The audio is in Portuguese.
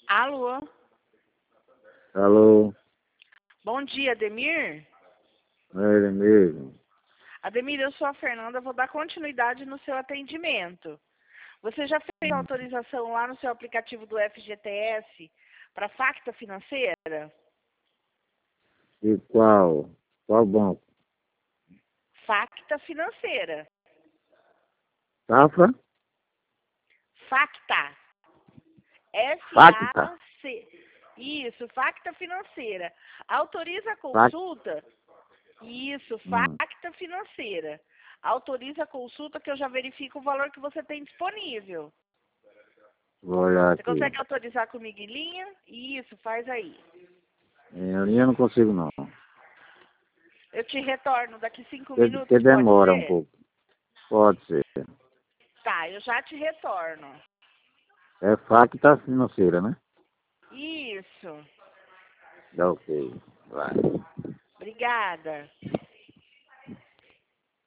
Alô? Alô, Bom dia, Ademir. é ele mesmo. Ademir, eu sou a Fernanda, vou dar continuidade no seu atendimento. Você já fez autorização lá no seu aplicativo do FGTS para Facta Financeira? E qual? Qual banco? Facta Financeira. Safra? Facta. Facta? F-A-C. Isso, Facta Financeira. Autoriza a consulta? Isso, Facta Financeira. Autoriza a consulta que eu já verifico o valor que você tem disponível. Vou olhar Você aqui. consegue autorizar comigo em linha? Isso, faz aí. Em linha eu não consigo não. Eu te retorno daqui 5 Porque minutos, pode demora um ser? pouco. Pode ser. Tá, eu já te retorno. É Facta financeira, né? Isso. Tá ok. Vai. Obrigada.